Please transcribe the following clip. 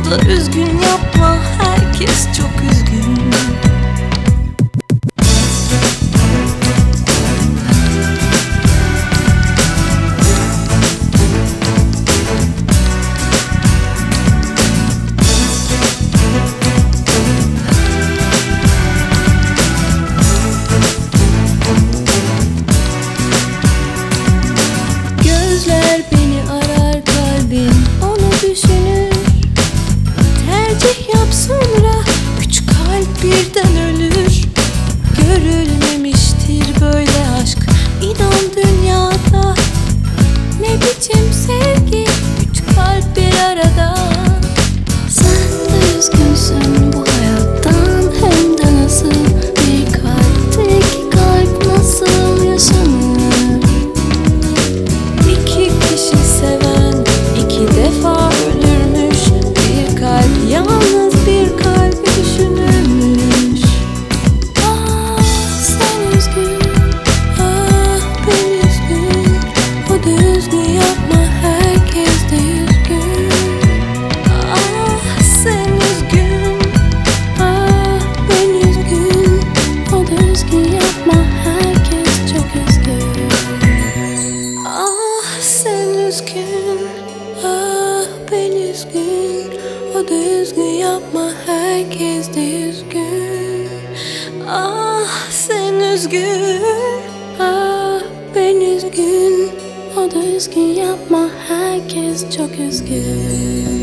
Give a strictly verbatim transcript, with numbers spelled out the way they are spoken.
da üzgün yapma, herkes çok üzgün. Gözler beni arar, kalbim onu düşünür. Tercih yap sonra küçük kalp birden ölür. Görülmemiştir böyle aşk inan dünyada. Ne biçim sevgi, üç kalp bir arada. Sen de üzgünsün bu hayattan, hem de nasıl. Bir kalpte iki kalp nasıl yaşanır? İki kişi seven iki defa ölürmüş. Bir kalp yalnız bir kalbi düşünürmüş. Ah sen üzgün, ah ben üzgün. O da üzgün yapma, herkes de üzgün. Ah sen üzgün, ah ben üzgün. O da üzgün yapma, herkes çok üzgün. Ah sen üzgün, ah ben üzgün. O da üzgün yapma, herkes de üzgün. Ah sen üzgün, ah ben üzgün. O da üzgün yapma, herkes çok üzgün.